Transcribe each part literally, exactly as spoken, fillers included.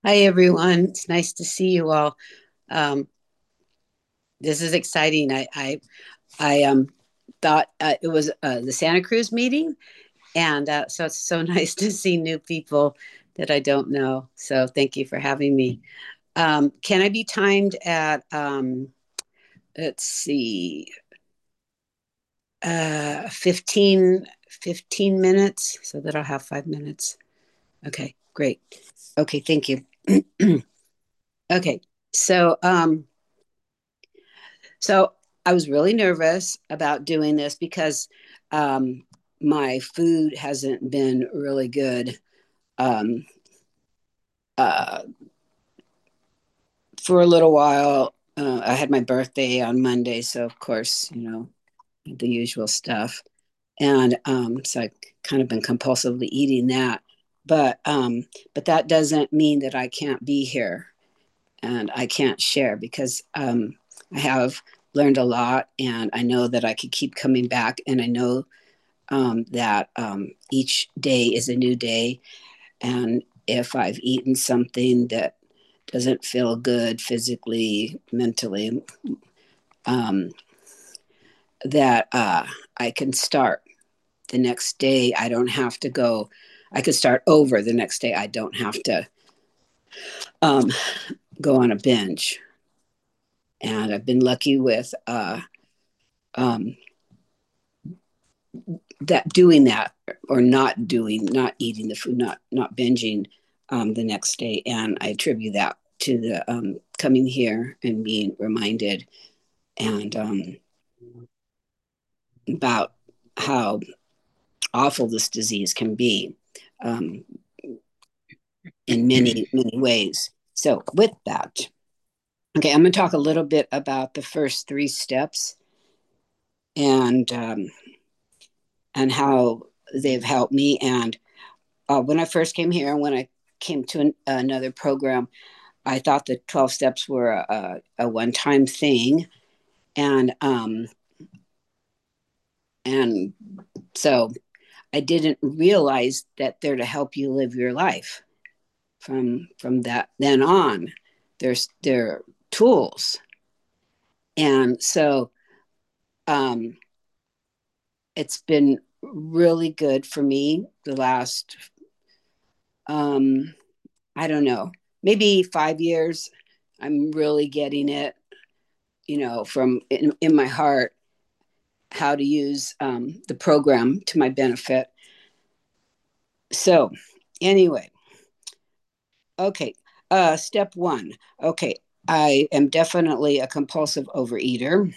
Hi, everyone. It's nice to see you all. Um, this is exciting. I I, I um, thought uh, it was uh, the Santa Cruz meeting, and uh, so it's so nice to see new people that I don't know. So thank you for having me. Um, can I be timed at um, let's see, uh, fifteen, fifteen minutes so that I'll have five minutes? Okay, great. Okay, thank you. Okay, so um, So I was really nervous about doing this because um, my food hasn't been really good um, uh, for a little while. Uh, I had my birthday on Monday, so of course, you know, the usual stuff. And um, so I've kind of been compulsively eating that. But um, but that doesn't mean that I can't be here and I can't share because um, I have learned a lot and I know that I could keep coming back and I know um, that um, each day is a new day. And if I've eaten something that doesn't feel good physically, mentally, um, that uh, I can start the next day. I don't have to go, I could start over the next day. I don't have to um, go on a binge. And I've been lucky with uh, um, that doing that or not doing, not eating the food, not not binging um, the next day, and I attribute that to the um, coming here and being reminded and um, about how awful this disease can be um, in many many ways. So with that, okay, I'm going to talk a little bit about the first three steps and um, and how they've helped me. And uh, when I first came here, and when I came to an, another program, I thought the twelve steps were a, a one time thing. And, um, and so I didn't realize that they're to help you live your life from, from that then on. There's, they're tools. And so, um, it's been really good for me the last, um, I don't know, maybe five years. I'm really getting it, you know, from in, in my heart how to use um, the program to my benefit. So, anyway, okay. Uh, step one. Okay, I am definitely a compulsive overeater,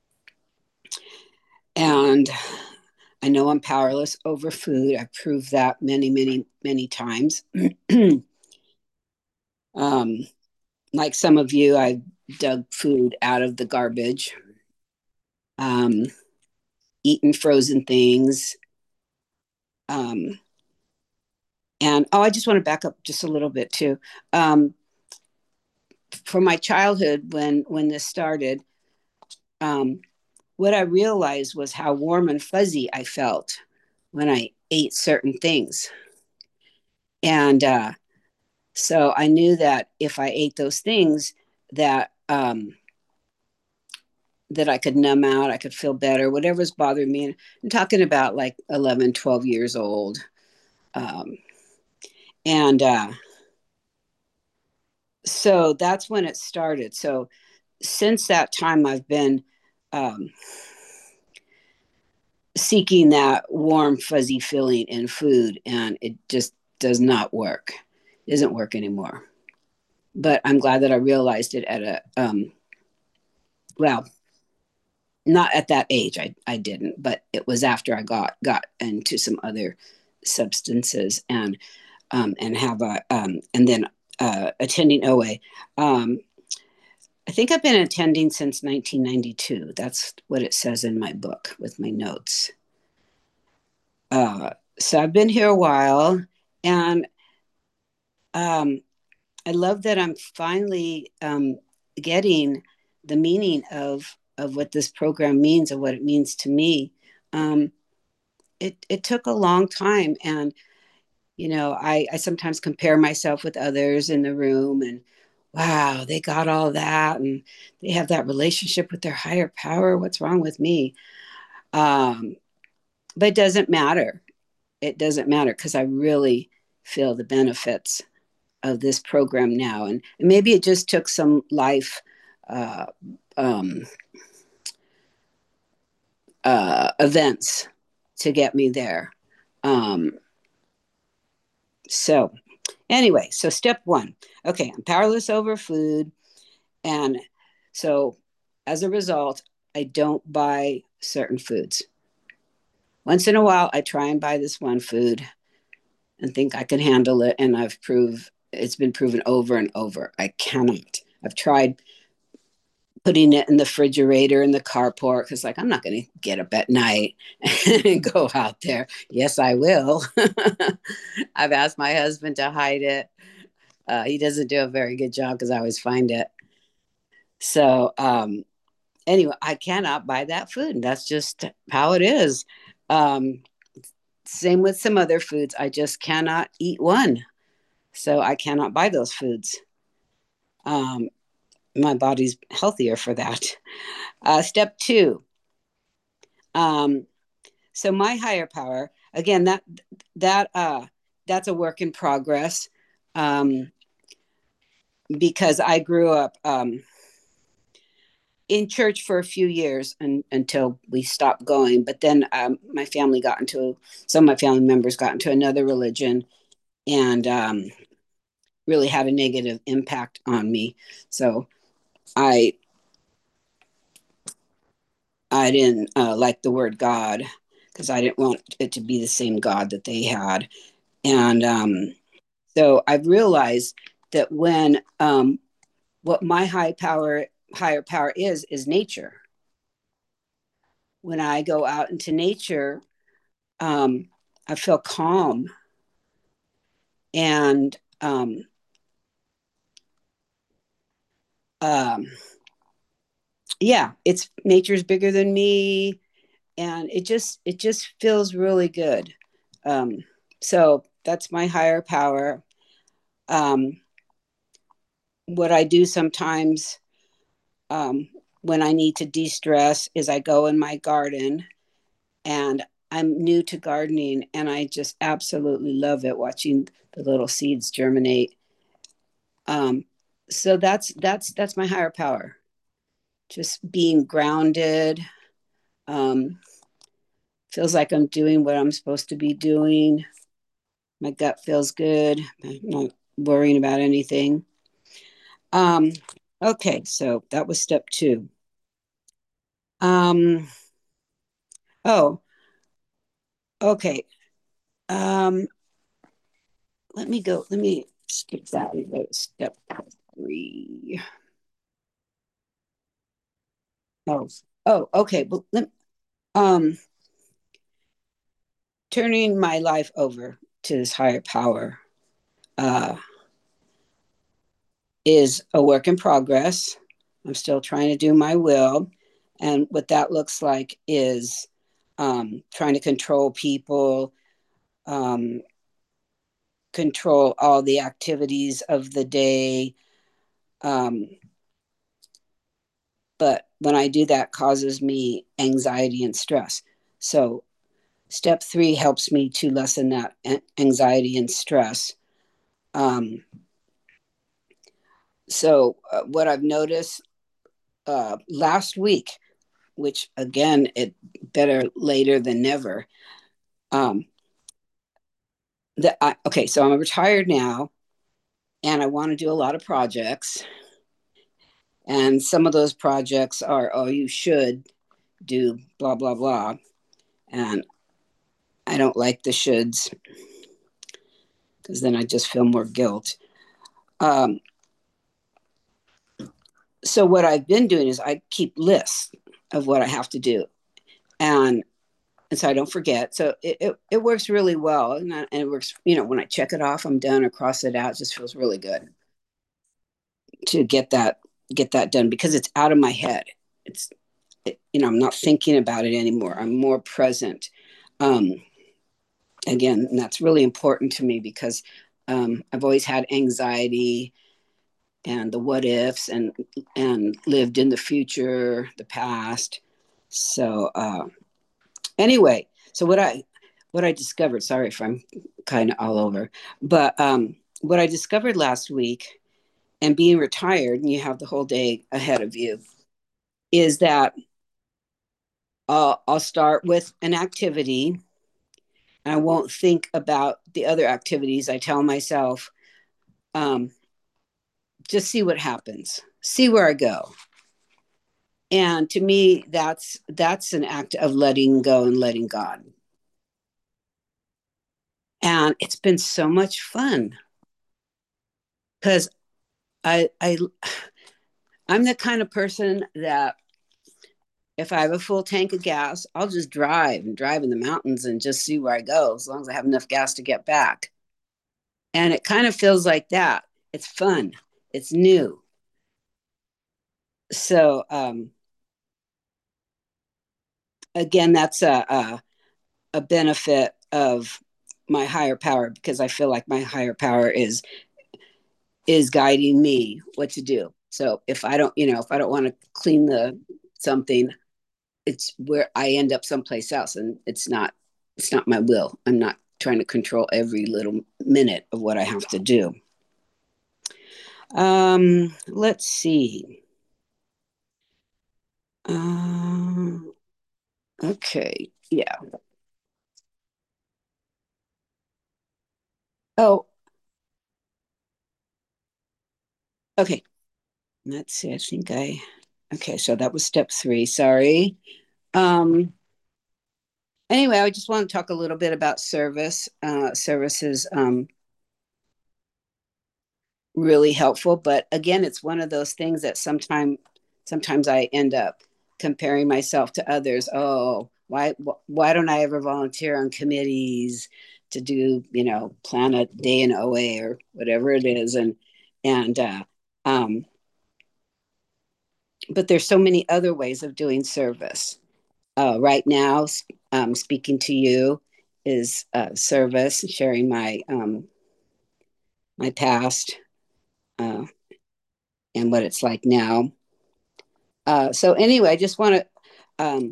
and I know I'm powerless over food. I've proved that many, many, many times. um, like some of you, I dug food out of the garbage, um, eaten frozen things. Um, and oh, I just want to back up just a little bit too. Um, from my childhood, when when this started, um, what I realized was how warm and fuzzy I felt when I ate certain things, and uh, so I knew that if I ate those things, that um, that I could numb out, I could feel better, whatever's bothering me. And I'm talking about like eleven, twelve years old, um, and uh, so that's when it started. So since that time, I've been um, seeking that warm, fuzzy feeling in food, and it just does not work. It doesn't work anymore. But I'm glad that I realized it at a, um, well, not at that age. I, I didn't, but it was after I got got into some other substances and um, and have a um, and then uh, attending O A. Um, I think I've been attending since nineteen ninety-two. That's what it says in my book with my notes. Uh, so I've been here a while, and um, I love that I'm finally um, getting the meaning of of what this program means and what it means to me. Um, it it took a long time, and You know, I, I sometimes compare myself with others in the room and wow, they got all that and they have that relationship with their higher power. What's wrong with me? Um, but it doesn't matter. It doesn't matter because I really feel the benefits of this program now. And, and maybe it just took some life uh, um, uh, events to get me there. Um, so, anyway, so step one, okay, I'm powerless over food. And so as a result, I don't buy certain foods. Once in a while, I try and buy this one food and think I can handle it. And I've proved it's been proven over and over. I cannot. I've tried putting it in the refrigerator in the carport because, like, I'm not going to get up at night and go out there. Yes, I will. I've asked my husband to hide it. Uh, he doesn't do a very good job because I always find it. So, um, anyway, I cannot buy that food. And that's just how it is. Um, same with some other foods. I just cannot eat one. So I cannot buy those foods. Um, my body's healthier for that. Uh, step two. Um, so my higher power, again, that that uh, that's a work in progress um, because I grew up um, in church for a few years and, until we stopped going. But then um, my family got into some of my family members got into another religion and um, really had a negative impact on me. So I I didn't uh, like the word God because I didn't want it to be the same God that they had. And um, so I've realized that when um, what my high power higher power is is nature. When I go out into nature, um, I feel calm and um, um, yeah, it's nature's bigger than me, and it just it just feels really good. Um, so that's my higher power. Um, what I do sometimes um, when I need to de-stress is I go in my garden, and I'm new to gardening, and I just absolutely love it watching the little seeds germinate. Um, so that's that's that's my higher power. Just being grounded. Um, feels like I'm doing what I'm supposed to be doing. My gut feels good. I'm not worrying about anything. Um, okay, so that was step two. Um, oh, okay. Um, let me go. Let me skip that and go to step three. Oh, oh, okay. Well, let, um, turning my life over to this higher power uh, is a work in progress. I'm still trying to do my will. And what that looks like is um, trying to control people, um, control all the activities of the day. Um, but when I do that, causes me anxiety and stress. So step three helps me to lessen that anxiety and stress. Um, so uh, what I've noticed uh, last week, which again, it better later than never. Um, that I, okay, so I'm retired now, and I want to do a lot of projects. And some of those projects are, oh, you should do blah blah blah, and I don't like the shoulds because then I just feel more guilt. Um, so what I've been doing is I keep lists of what I have to do, and and so I don't forget. So it, it, it works really well. And, I, and it works, you know, when I check it off, I'm done or cross it out, it just feels really good to get that, get that done because it's out of my head. It's, it, you know, I'm not thinking about it anymore. I'm more present. Um, again, and that's really important to me because um, I've always had anxiety and the what ifs and and lived in the future, the past. So uh, anyway, so what I what I discovered, sorry if I'm kind of all over, but um, what I discovered last week, and being retired and you have the whole day ahead of you, is that I'll, I'll start with an activity and I won't think about the other activities. I tell myself, um, just see what happens, see where I go. And to me, that's that's an act of letting go and letting God. And it's been so much fun because I I I'm the kind of person that if I have a full tank of gas, I'll just drive and drive in the mountains and just see where I go as long as I have enough gas to get back. And it kind of feels like that. It's fun. It's new. So um, again, that's a, a a benefit of my higher power because I feel like my higher power is is guiding me what to do. So if I don't, you know, if I don't want to clean the something, it's where I end up someplace else, and it's not it's not my will. I'm not trying to control every little minute of what I have to do. Um, let's see. Um, okay, yeah. Oh, okay. Let's see. I think I. Okay, so that was step three. Sorry. Um, anyway, I just want to talk a little bit about service. Uh, service is um, really helpful, but again, it's one of those things that sometimes sometimes I end up comparing myself to others. Oh, why why don't I ever volunteer on committees to do, you know, plan a day in O A or whatever it is, and and uh, um, but there's so many other ways of doing service. Uh, right now, um, speaking to you is uh, service, sharing my um, my past uh, and what it's like now. Uh, so anyway, I just want to um,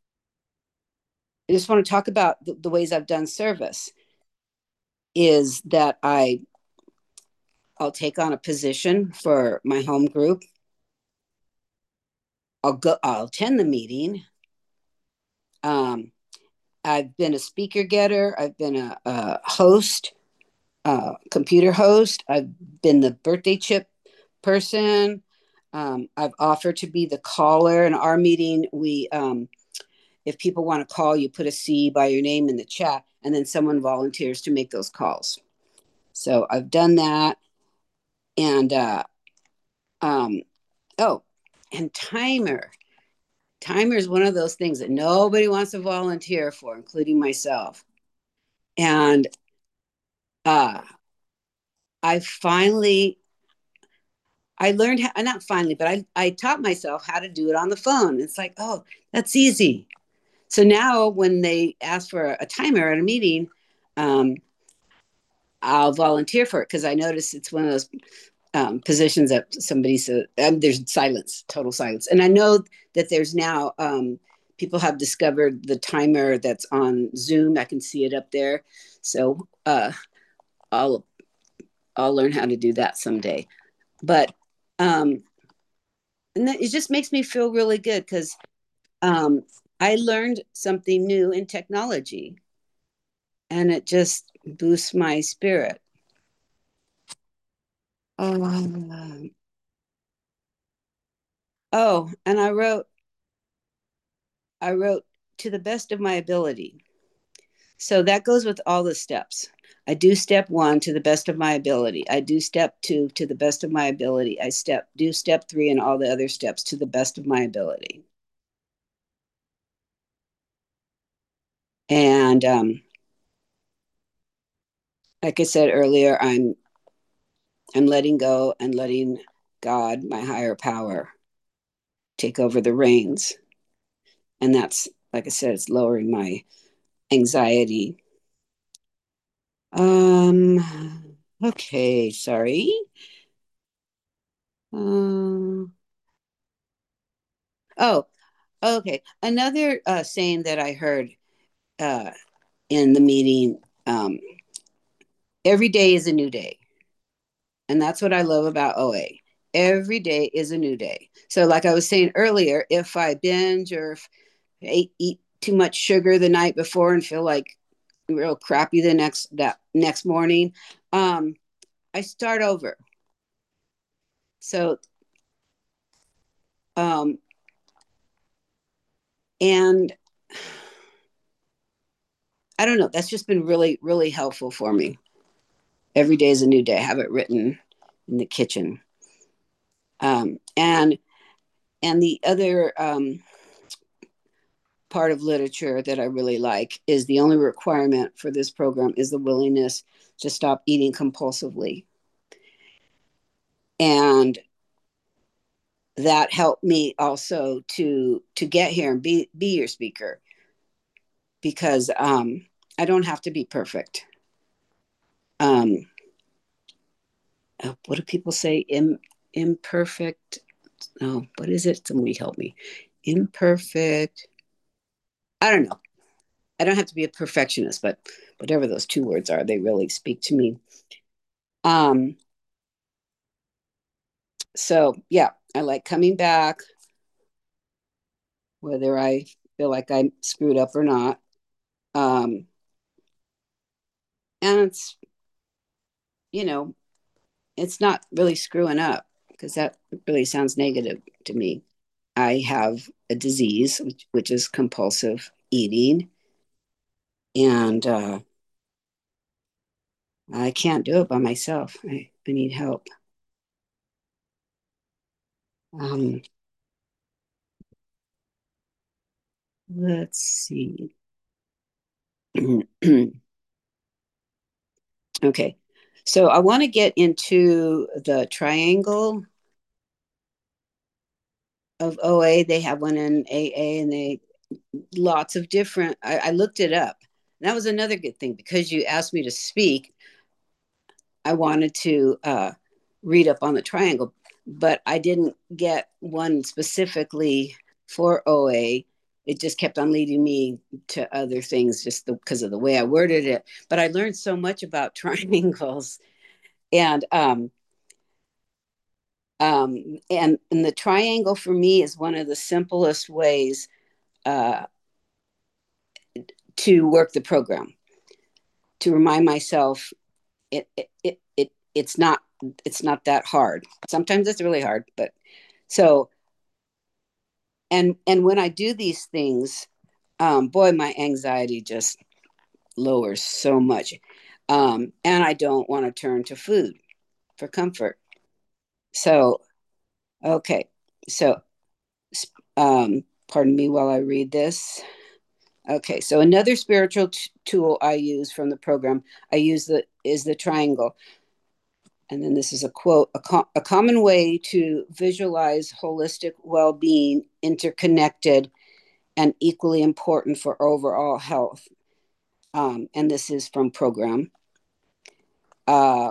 I just want to talk about the, the ways I've done service. Is that I I'll take on a position for my home group. I'll go. I'll attend the meeting. Um, I've been a speaker getter. I've been a, a host, uh, computer host. I've been the birthday chip person. Um, I've offered to be the caller in our meeting. We, um, if people want to call, you put a C by your name in the chat, and then someone volunteers to make those calls. So I've done that, and uh, um, oh, and timer. Timer is one of those things that nobody wants to volunteer for, including myself. And uh, I finally I learned how, not finally, but I, I taught myself how to do it on the phone. It's like, oh, that's easy. So now when they ask for a timer at a meeting, um, I'll volunteer for it because I notice it's one of those um, positions that somebody said, um, there's silence, total silence. And I know that there's now, um, people have discovered the timer that's on Zoom. I can see it up there. So uh, I'll, I'll learn how to do that someday. But um, and that, it just makes me feel really good because um, I learned something new in technology and it just boosts my spirit. Um, oh, and I wrote, I wrote to the best of my ability. So that goes with all the steps. I do step one to the best of my ability. I do step two to the best of my ability. I step do step three and all the other steps to the best of my ability. And um, like I said earlier, I'm I'm letting go and letting God, my higher power, take over the reins. And that's, like I said, it's lowering my anxiety Um, okay, sorry. Um, oh, okay. Another uh, saying that I heard uh, in the meeting, um, every day is a new day. And that's what I love about O A. Every day is a new day. So, like I was saying earlier, if I binge or if I eat, eat too much sugar the night before and feel like real crappy the next that next morning, um, I start over. So, um, and I don't know. That's just been really, really helpful for me. Every day is a new day. I have it written in the kitchen. Um, and and the other um, part of literature that I really like is the only requirement for this program is the willingness to stop eating compulsively. And that helped me also to to get here and be be your speaker because um, I don't have to be perfect. Um, uh, what do people say? Im, imperfect. No, what is it? Somebody help me. Imperfect. I don't know. I don't have to be a perfectionist, but whatever those two words are, they really speak to me. Um, so yeah, I like coming back, whether I feel like I screwed up or not. Um, and it's, you know, it's not really screwing up because that really sounds negative to me. I have a disease, which, which is compulsive eating, and uh, I can't do it by myself. I, I need help. Um, let's see. Okay. So I want to get into the triangle of O A. They have one in A A and they lots of different I, I looked it up. And that was another good thing because you asked me to speak. I wanted to uh, read up on the triangle, but I didn't get one specifically for O A. It just kept on leading me to other things just because of the way I worded it. But I learned so much about triangles. And um, um, and, and the triangle for me is one of the simplest ways uh, to work the program, to remind myself it, it, it, it it's not it's not that hard. Sometimes it's really hard, but so and and when I do these things, um, boy, my anxiety just lowers so much, um, and I don't want to turn to food for comfort. So okay, so um, pardon me while I read this. Okay, so another spiritual t- tool I use from the program, I use the is the triangle. And then this is a quote, a, co- a common way to visualize holistic well-being, interconnected and equally important for overall health. Um, and this is from program. Uh,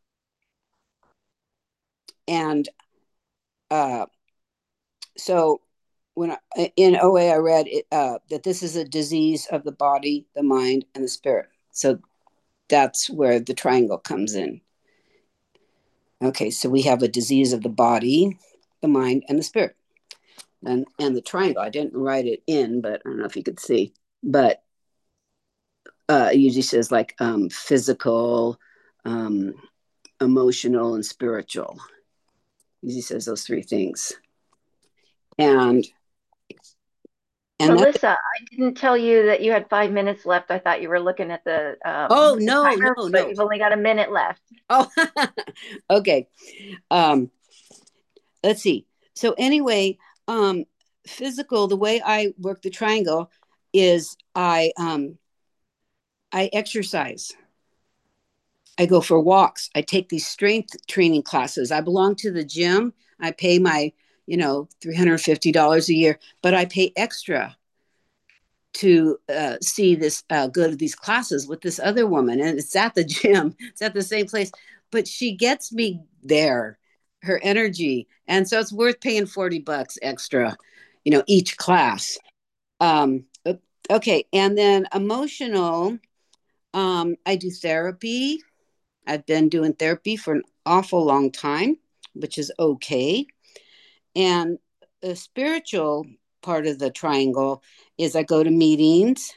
and uh, so when I, in O A, I read it, uh, that this is a disease of the body, the mind, and the spirit. So that's where the triangle comes in. Okay, so we have a disease of the body, the mind, and the spirit. And and the triangle, I didn't write it in, but I don't know if you could see. But uh, it usually says like um, physical, um, emotional, and spiritual. It usually says those three things. And and that. Melissa, I didn't tell you that you had five minutes left. I thought you were looking at the Oh um, the no, timer, no, but no. you've only got a minute left. Oh, okay. Um, let's see. So anyway, um, physical. The way I work the triangle is I um, I exercise. I go for walks. I take these strength training classes. I belong to the gym. I pay my, you know, three hundred fifty dollars a year, but I pay extra to uh, see this, uh, go to these classes with this other woman, and it's at the gym, it's at the same place, but she gets me there, her energy, and so it's worth paying forty bucks extra, you know, each class. Um, okay, and then emotional. Um, I do therapy. I've been doing therapy for an awful long time, which is okay. And the spiritual part of the triangle is I go to meetings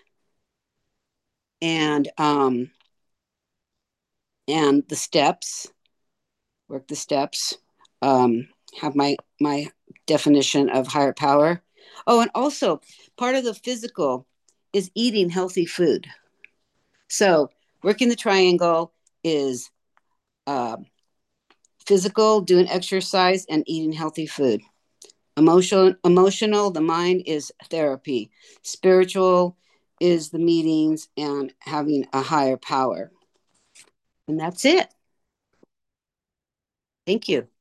and um and the steps, work the steps, um, have my my definition of higher power. Oh, and also part of the physical is eating healthy food. So working the triangle is uh, physical, doing exercise, and eating healthy food. Emotional, emotional, the mind is therapy. Spiritual is the meetings and having a higher power. And that's it. Thank you.